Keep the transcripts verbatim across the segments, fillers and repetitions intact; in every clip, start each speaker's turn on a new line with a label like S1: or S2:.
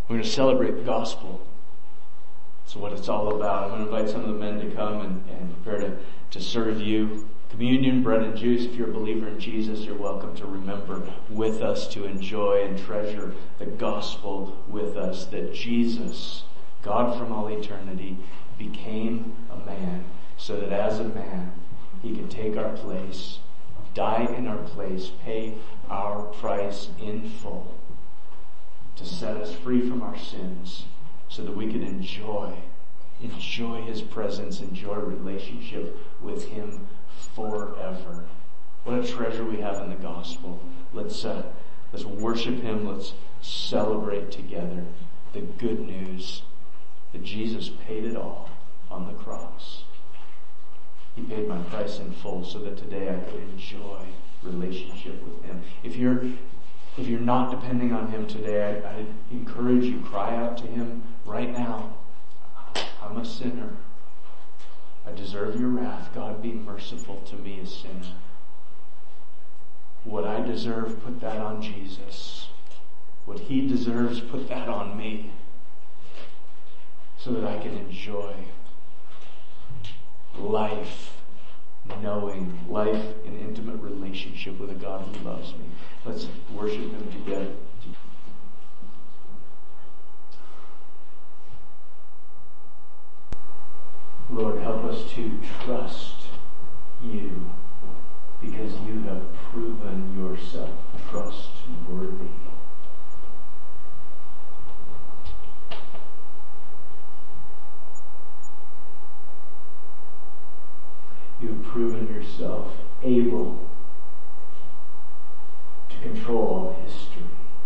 S1: We're going to celebrate the gospel. That's what it's all about. I'm going to invite some of the men to come and, and prepare to, to serve you. Communion, bread and juice. If you're a believer in Jesus, you're welcome to remember with us, to enjoy and treasure the gospel with us, that Jesus, God from all eternity, became a man so that as a man, he could take our place, die in our place, pay our price in full to set us free from our sins so that we could enjoy, enjoy his presence, enjoy relationship with him forever. What a treasure we have in the gospel. Let's uh, let's worship him. Let's celebrate together the good news that Jesus paid it all on the cross. He paid my price in full so that today I could enjoy relationship with him. If you're if you're not depending on him today, I, I encourage you, cry out to him right now. I'm a sinner. I deserve your wrath. God, be merciful to me, a sinner. What I deserve, put that on Jesus. What he deserves, put that on me. So that I can enjoy life, knowing life in intimate relationship with a God who loves me. Let's worship him together. Lord, help us to trust you because you have proven yourself trustworthy. You have proven yourself able to control all history.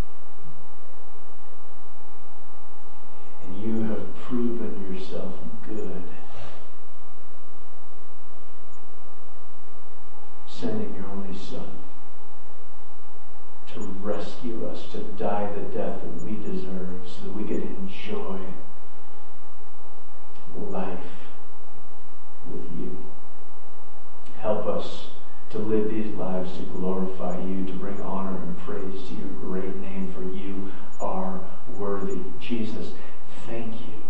S1: And you have proven yourself good, sending your only Son to rescue us, to die the death that we deserve so that we could enjoy life with you. Help us to live these lives to glorify you, to bring honor and praise to your great name, for you are worthy. Jesus, thank you.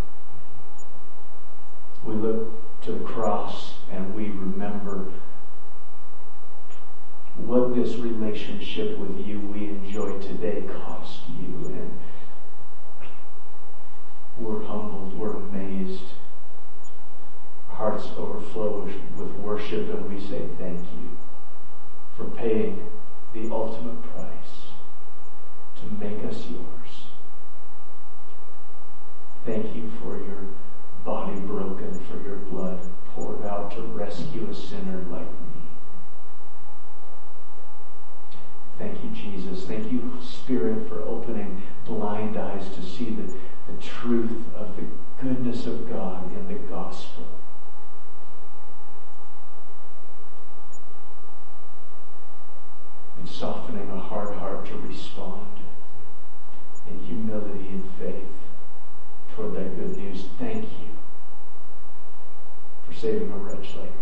S1: We look to the cross and we remember what this relationship with you we enjoy today cost you, and we're humbled, we're amazed. Hearts overflow with worship, and we say thank you for paying the ultimate price to make us yours. Thank you for your body broken, for your blood poured out to rescue a sinner like me. Thank you, Jesus. Thank you, Spirit, for opening blind eyes to see the, the truth of the goodness of God in the gospel. And softening a hard heart to respond in humility and faith toward that good news. Thank you for saving a wretch like me.